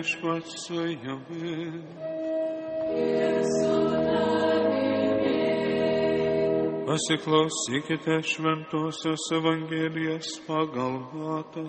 Viešpats su jumis. Pasiklausykite Šventosios Evangelijos pagal Matą.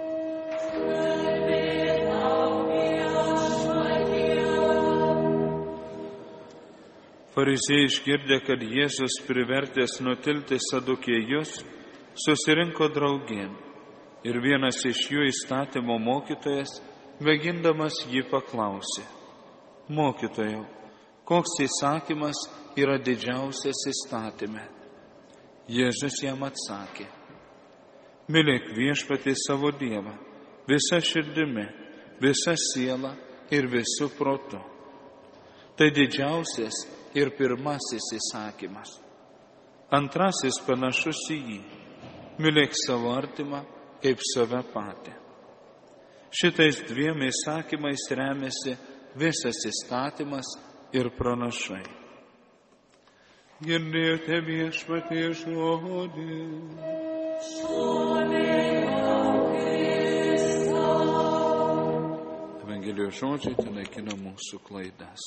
Fariziejai išgirdę, kad Jėzus privertęs nutilti sadukėjus, susirinko draugėn. Ir vienas iš jų įstatymo mokytojas, mėgindamas jį paklausė: Mokytojau, koks įsakymas yra didžiausias įstatyme? Jėzus jam atsakė: Mylėk Viešpatį savo Dievą visa širdimi, visa siela ir visų protu. Tai didžiausias ir pirmasis įsakymas. Antrasis panašus į jį: mylėk savo artimą kaip save patį. Šitais dviem įsakymais remiasi visas įstatymas ir pranašai. Girdėjote Viešpaties žodį. Evangelijos žodžiai naikina mūsų klaidas.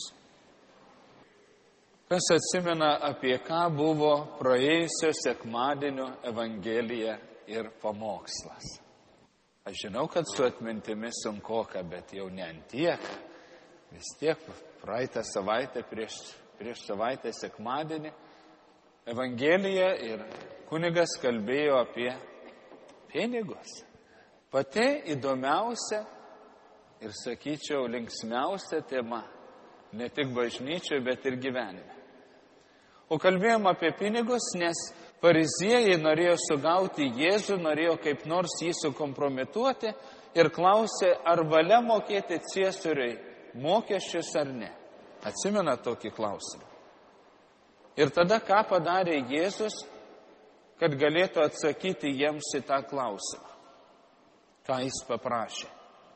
Kas atsimena, apie ką buvo praėjusio sekmadienio Evangelija ir pamokslas? Aš žinau, kad su atmintimi sunkoka, bet jau ne antiek. Vis tiek praeitą savaitę, prieš savaitę sekmadienį, Evangelija ir kunigas kalbėjo apie pinigus. Pati įdomiausia ir, sakyčiau, linksmiausia tema, ne tik bažnyčioje, bet ir gyvenime. O kalbėjom apie pinigus, nes fariziejai norėjo sugauti Jėzų, norėjo kaip nors jį sukompromituoti ir klausė, ar valia mokėti Ciesoriui mokesčius ar ne. Atsimena tokį klausimą. Ir tada ką padarė Jėzus, kad galėtų atsakyti jiems į tą klausimą? Ką jis paprašė?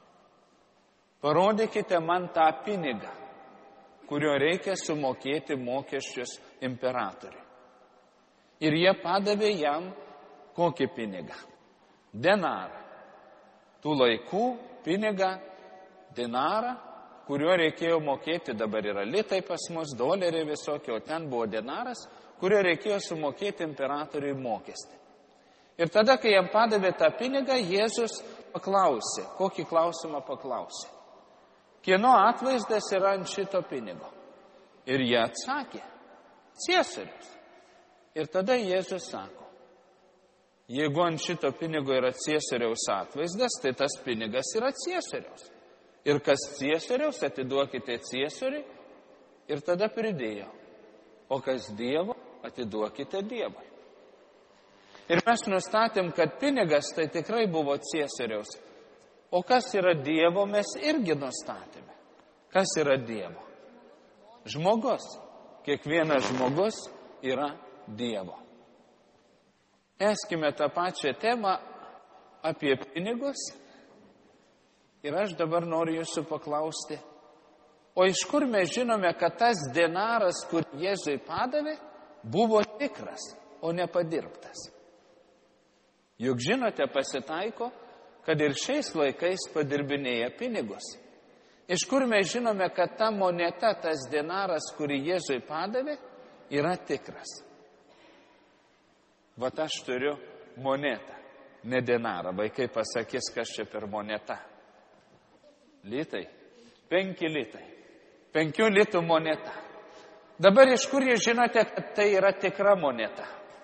Parodykite man tą pinigą, kurio reikia sumokėti mokesčius imperatoriui. Ir jie padavė jam kokį pinigą? Denarą. Tų laikų pinigą, denarą, kuriuo reikėjo mokėti, dabar yra litai pas mus, doleriai visokie, o ten buvo denaras, kurio reikėjo sumokėti imperatoriui mokestį. Ir tada, kai jam padavė tą pinigą, Jėzus paklausė, kokį klausimą paklausė? Kieno atvaizdas yra ant šito pinigo? Ir jie atsakė: Ciesorius. Ir tada Jėzus sako: jeigu ant šito pinigo yra Ciesoriaus atvaizdas, tai tas pinigas yra Ciesoriaus. Ir kas Ciesoriaus, atiduokite Ciesoriui. Ir tada pridėjo: o kas Dievo, atiduokite Dievui. Ir mes nustatėm, kad pinigas tai tikrai buvo Ciesoriaus. O kas yra Dievo, mes irgi nustatėme. Kas yra Dievo? Žmogus. Kiekvienas žmogus yra Dievo. Eskime tą pačią temą apie pinigus. Ir aš dabar noriu jūsų paklausti, o iš kur mes žinome, kad tas denaras, kur Jėzui padavė, buvo tikras, o ne padirbtas? Juk žinote, pasitaiko, kad ir šiais laikais padirbinėja pinigus. Iš kur mes žinome, kad ta moneta, tas denaras, kurį Jėzui padavė, yra tikras? Vat aš turiu monetą, ne denarą. Vaikai pasakys, kas čia per moneta. Litai. 5 litai. 5 litų moneta. Dabar iš kur jūs žinote, kad tai yra tikra moneta?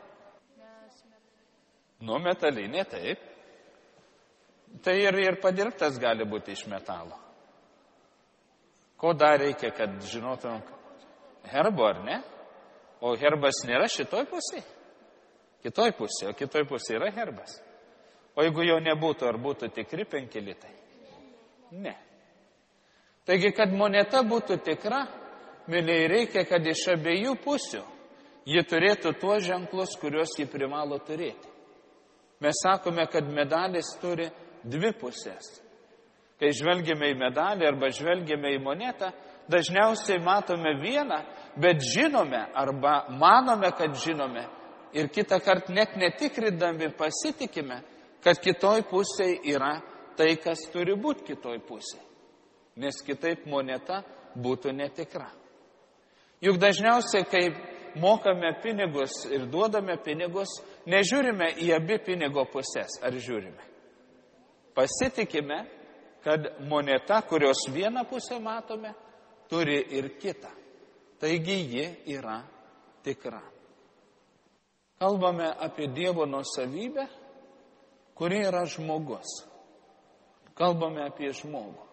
Nu, metalinė, taip. Tai ir padirbtas gali būti iš metalo. Ko dar reikia, kad žinotum? Herbo, ar ne? O herbas nėra šitoj pusėje? Kitoj pusėje, o kitoj pusėje yra herbas. O jeigu jo nebūtų, ar būtų tikri 5 litai? Ne. Taigi, kad moneta būtų tikra, myliai, reikia, kad iš abiejų pusių ji turėtų tuos ženklus, kuriuos ji privalo turėti. Mes sakome, kad medalis turi 2 pusės. Kai žvelgiame į medalį arba žvelgiame į monetą, dažniausiai matome vieną, bet žinome arba manome, kad žinome. Ir kitą kartą net netikrindami pasitikime, kad kitoj pusėje yra tai, kas turi būti kitoj pusėje. nes kitaip moneta būtų netikra. Juk dažniausiai, kai mokame pinigus ir duodame pinigus, nežiūrime į abi pinigo pusės, ar žiūrime. Pasitikime, kad moneta, kurios vieną pusę matome, turi ir kitą. Taigi ji yra tikra. Kalbame apie Dievo nuosavybę, kuri yra žmogus. Kalbame apie žmogų.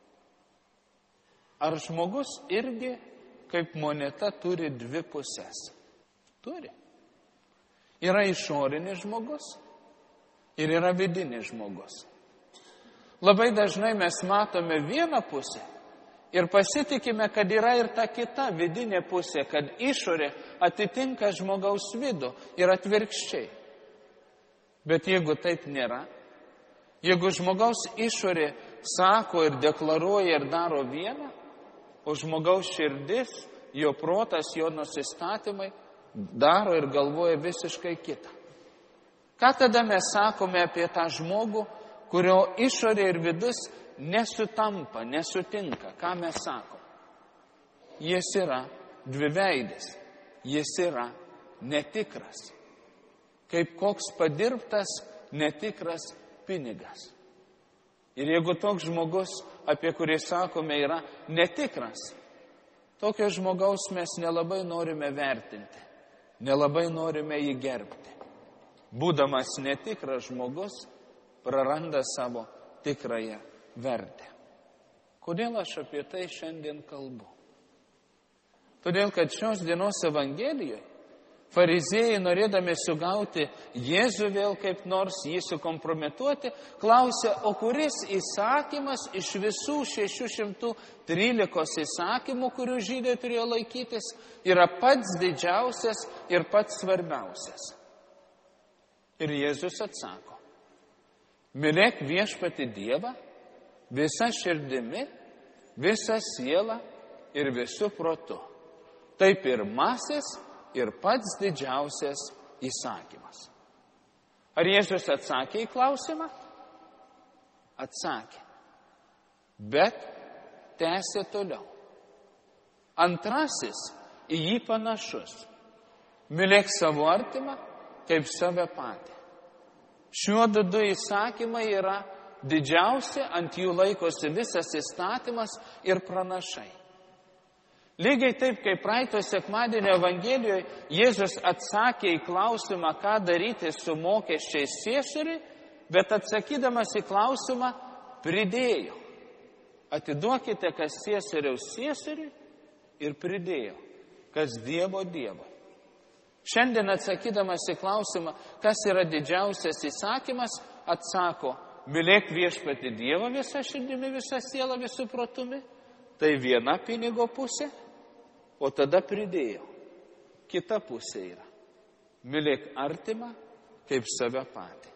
Ar žmogus irgi kaip moneta turi dvi pusės? Turi. Yra išorinis žmogus ir yra vidinis žmogus. Labai dažnai mes matome vieną pusę ir pasitikime, kad yra ir ta kita vidinė pusė, kad išorė atitinka žmogaus vidų ir atvirkščiai. Bet jeigu taip nėra, jeigu žmogaus išorė sako ir deklaruoja ir daro vieną, o žmogaus širdis, jo protas, jo nusistatymai daro ir galvoja visiškai kitą. Ką tada mes sakome apie tą žmogų, kurio išorė ir vidus nesutampa, nesutinka? Ką mes sakom? Jis yra dviveidis, jis yra netikras. Kaip koks padirbtas netikras pinigas. Ir jeigu toks žmogus, apie kurį sakome, yra netikras, tokio žmogaus mes nelabai norime vertinti, nelabai norime jį gerbti. Būdamas netikras žmogus, praranda savo tikrąją vertę. Kodėl aš apie tai šiandien kalbu? Todėl, kad šios dienos Evangelijoje fariziejai, norėdami sugauti Jėzų vėl kaip nors jį sukompromituoti, klausia, o kuris įsakymas iš visų 613 įsakymų, kurių žydai turėjo laikytis, yra pats didžiausias ir pats svarbiausias? Ir Jėzus atsako, mylėk viešpatį Dievą visa širdimi, visa siela ir visų protu. Tai pirmasis ir pats didžiausias įsakymas. Ar Jėzus atsakė į klausimą? Atsakė. Bet tęsė toliau. Antrasis į jį panašus. Mylėk savo artimą kaip save patį. Šiuo du įsakymai yra didžiausi, ant jų laikosi visas įstatymas ir pranašai. Lygiai taip, kaip praeito sekmadienio Evangelijoje Jėzus atsakė į klausimą, ką daryti su mokesčiais ciesoriui, bet atsakydamas į klausimą pridėjo. Atiduokite, kas ciesoriaus ciesoriui, ir pridėjo, kas Dievo Dievui. Šiandien atsakydamas į klausimą, kas yra didžiausias įsakymas, atsako, mylėk viešpatį Dievą visą širdimi, visą sielą, visų protumi. Tai viena pinigo pusė, o tada pridėjo. Kita pusė yra, mylėk artimą kaip save patį.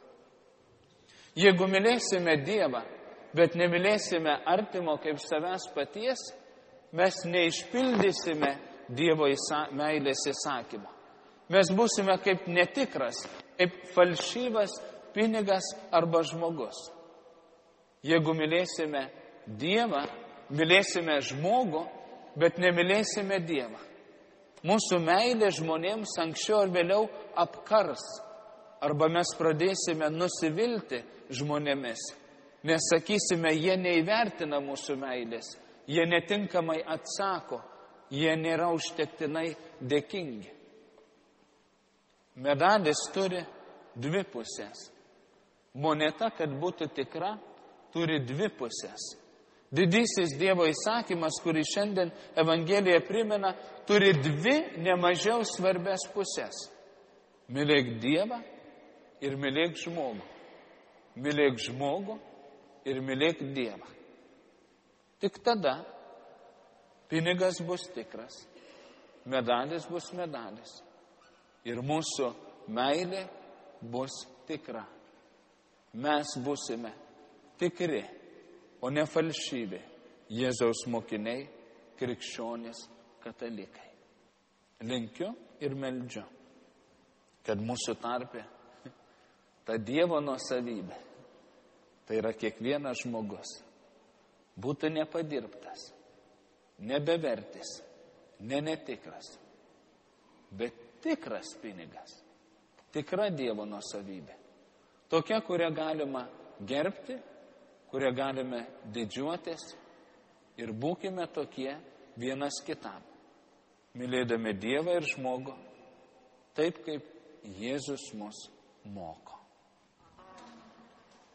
Jeigu mylėsime Dievą, bet nemylėsime artimo kaip savęs paties, mes neišpildysime Dievo meilės įsakymo. Mes būsime kaip netikras, kaip falšyvas pinigas arba žmogus. Jeigu mylėsime Dievą, mylėsime žmogų, bet nemylėsime Dievą. Mūsų meilė žmonėms anksčiau ar vėliau apkars, arba mes pradėsime nusivilti žmonėmis, nes sakysime, jie neįvertina mūsų meilės, jie netinkamai atsako, jie nėra užtektinai dėkingi. Medalis turi dvi pusės. Moneta, kad būtų tikra, turi dvi pusės. Didysis Dievo įsakymas, kurį šiandien Evangelija primena, turi dvi nemažiau svarbias pusės. Mylėk Dievą ir mylėk žmogų. Mylėk žmogų ir mylėk Dievą. Tik tada pinigas bus tikras, medalis bus medalis. Ir mūsų meilė bus tikra. Mes būsime tikri, o ne falšyvi Jėzaus mokiniai, krikščionys, katalikai. Linkiu ir meldžiu, kad mūsų tarpe ta Dievo nuosavybė, tai yra kiekvienas žmogus, būtų nepadirbtas, nebevertis, netikras, bet tikras pinigas, tikra Dievo nuosavybė. Tokia, kurią galima gerbti, kurią galime didžiuotis ir būkime tokie vienas kitam, mylėdami Dievą ir žmogų, taip kaip Jėzus mus moko.